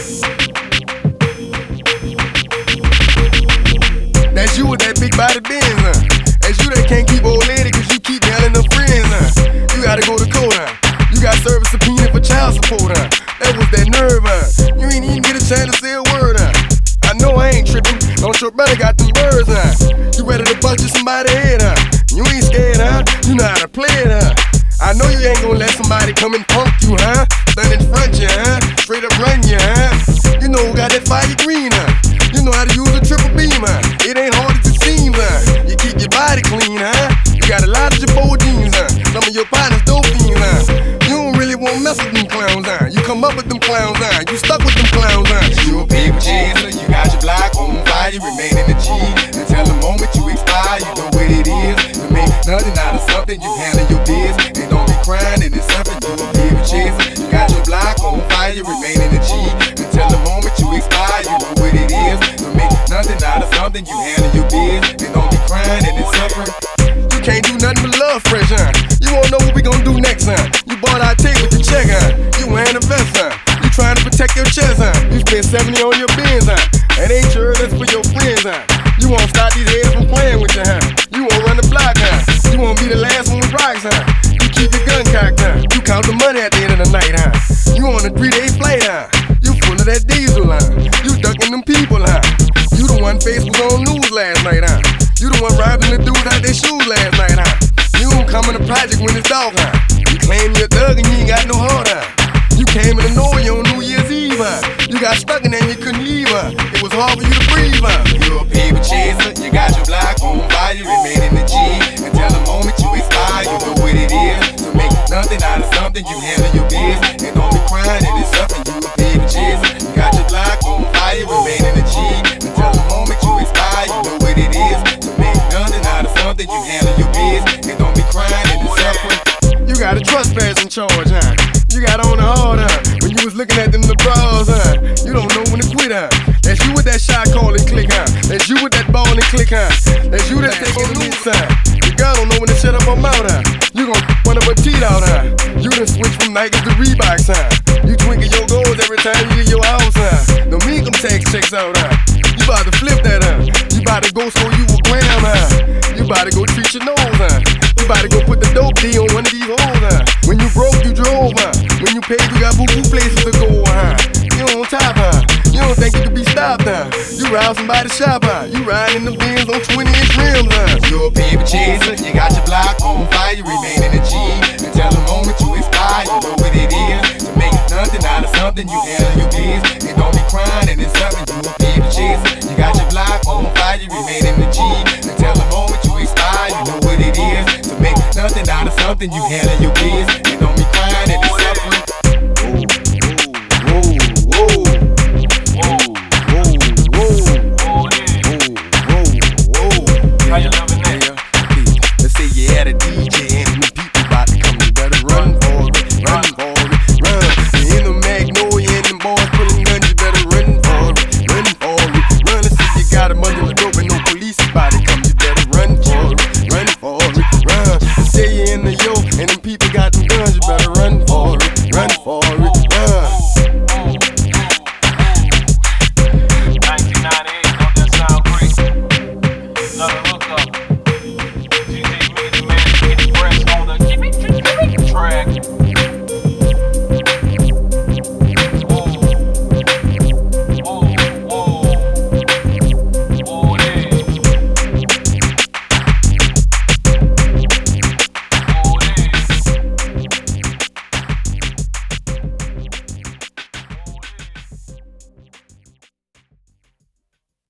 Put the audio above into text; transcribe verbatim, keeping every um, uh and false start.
That's you with that big body Benz, huh? That's you that can't keep old lady cause you keep yelling her friends, huh? You gotta go to court, huh? You got service subpoena for child support, huh? That was that nerve, huh? You ain't even get a chance to say a word, huh? I know I ain't tripping, don't your brother got them birds, huh? You ready to bust you somebody's head, huh? You ain't scared, huh? You know how to play it, huh? I know you ain't gonna let somebody come and punk you, huh? Stand in front you, huh? Straight up run you, huh? You know who got that fire green, huh? You know how to use a triple beam, huh? It ain't hard as it seems, huh? You keep your body clean, huh? You got a lot of your four jeans, huh? Some of your partners dope fiends, huh? You don't really want to mess with them clowns, huh? You come up with them clowns, huh? You stuck with them clowns, huh? You a paper chaser, you got your block on fire, you remain in the G. Until the moment you expire, you know what it is. To make nothing out of something, you handle your biz. And don't be crying, and it's something you a paper chaser. You got your block on fire, you remain in the G. Until the moment you expire, you know what it is. To make nothing out of something, you handle your biz. And don't be crying, and it's suffering. You can't do nothing but love fresh, huh? You won't know what we gon' do next, huh? You bought our tape with your check, huh? You wearing a vest, huh? You trying to protect your chest, huh? You spent seventy on your Benz, huh? That ain't sure, that's for your friends, huh? You won't stop these heads from playing with you, huh? You won't run the block, huh? You won't be the last one with rocks, huh? You keep your gun cocked, huh? You count the money at the end of the night, huh? You on a three-day flight, huh? You full of that diesel, huh? You ducking them people, huh? You the one face was on news last night, huh? You the one robbing the dude out their shoes last night, huh? You don't come in the project when it's dark, huh? You claim you're a thug and you ain't got no heart, huh? You came in the noise on New Year's Eve, huh? You got stuck in there and you couldn't leave, huh? It was hard for you to breathe, huh? You a paper chaser, you got your block on fire, you remain in the G. Until the moment you expire, you know what it is. To make nothing out of something, you handle your biz. And don't be crying, and it's something you a paper chaser. You got your block on fire, you remain in the G. Until the moment you expire, you know what it is. To make nothing out of something, you handle your biz. And don't be crying, and it's suffering. You got a trespass in charge, huh? You got on the hard, huh? When you was looking at them the bras, huh? You don't know when to quit, huh? That's you with that shot call and click, huh? That's you with that ball and click, huh? That's you that's taking the loose, huh? Your girl don't know when to shut up her mouth, huh? You gon' run up her teeth out, huh? You done switch from Nikes to Reeboks, huh? You twinkle your goals every time you leave your house, huh? Don't mean them tax checks out, huh? You bout to flip that, huh? You bout to go so you a gram, huh? You bout to go treat your nose, huh? You bout to go put the dope D on one of these hoes, huh? When you broke, you drove, huh? When you paid, you got boo-boo places to go, huh? You on top, huh? You don't think you can be stopped, huh? You rob somebody's shop, huh? You riding in the Benz on twenty inch rims, huh? You a paper chaser, you got your block on fire, you remain in the G. Until the moment you expire, you know what it is. To make nothing out of something, you handle your biz. And don't be crying, and it's something, you a paper chaser. You got your block on fire, you remain in the G. Until the moment you expire, you know what it is. To make nothing out of something, you handle your biz. And don't be crying, and it's suffering.